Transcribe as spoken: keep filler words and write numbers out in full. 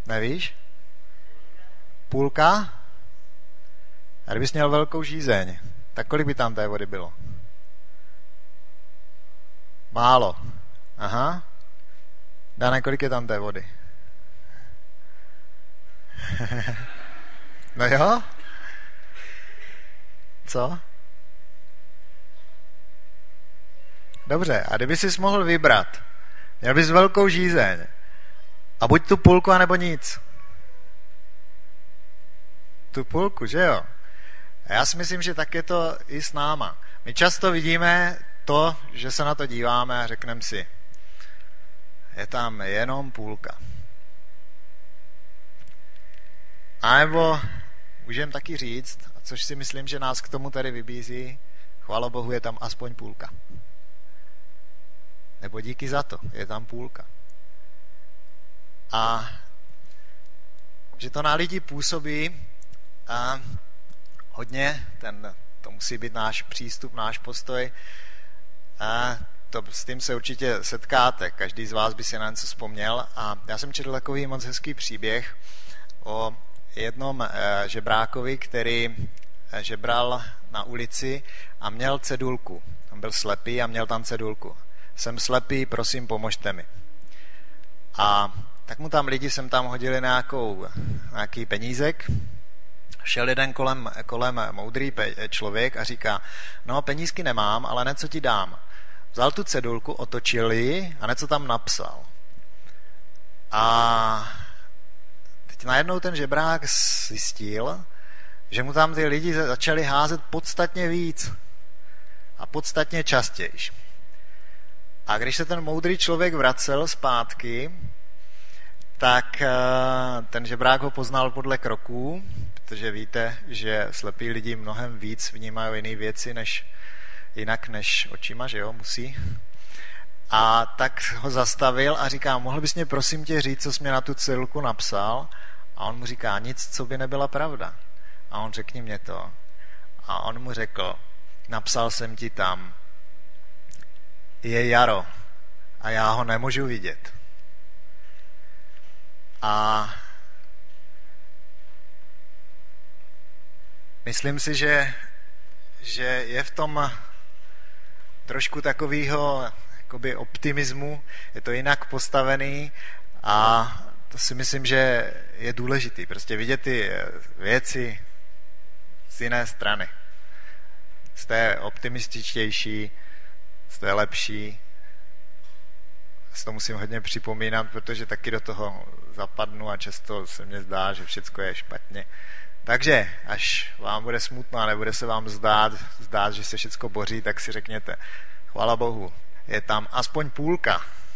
Nevíš? Půlka? A kdybys měl velkou žízeň, tak kolik by tam té vody bylo? Málo. Aha. Dane, kolik je tam té vody? No jo? Co? Dobře, a kdyby jsi mohl vybrat, měl bys velkou žízeň a buď tu půlku, anebo nic. Tu půlku, že jo? A já si myslím, že tak je to i s náma. My často vidíme to, že se na to díváme a řekneme si, je tam jenom půlka. A nebo můžeme taky říct, což si myslím, že nás k tomu tady vybízí, chvála Bohu, je tam aspoň půlka. Nebo díky za to, je tam půlka. A že to na lidi působí a hodně, ten, to musí být náš přístup, náš postoj. A to, s tím se určitě setkáte, každý z vás by si na něco vzpomněl. A já jsem četl takový moc hezký příběh o jednom žebrákovi, který žebral na ulici a měl cedulku. On byl slepý a měl tam cedulku. Jsem slepý, prosím, pomožte mi. A tak mu tam lidi sem tam hodili nějakou, nějaký penízek. Šel jeden kolem, kolem moudrý člověk a říká, no penízky nemám, ale něco ti dám. Vzal tu cedulku, otočil ji a něco tam napsal. A teď najednou ten žebrák zjistil, že mu tam ty lidi začali házet podstatně víc a podstatně častěji. A když se ten moudrý člověk vracel zpátky, tak ten žebrák ho poznal podle kroků, protože víte, že slepí lidi mnohem víc vnímají jiné věci než, jinak než očima, že jo, musí. A tak ho zastavil a říká, mohl bys mě prosím tě říct, co jsi mě na tu cedulku napsal? A on mu říká, nic, co by nebyla pravda. A on řekni mě to. A on mu řekl, napsal jsem ti tam, je jaro a já ho nemůžu vidět. A myslím si, že, že je v tom trošku takového jakoby optimismu, je to jinak postavený a to si myslím, že je důležitý. Prostě vidět ty věci z jiné strany. Jste optimističtější, jste lepší. Já to musím hodně připomínat, protože taky do toho zapadnu a často se mně zdá, že všecko je špatně. Takže, až vám bude smutno a nebude se vám zdát, zdát, že se všecko boří, tak si řekněte, chvála Bohu, je tam aspoň půlka.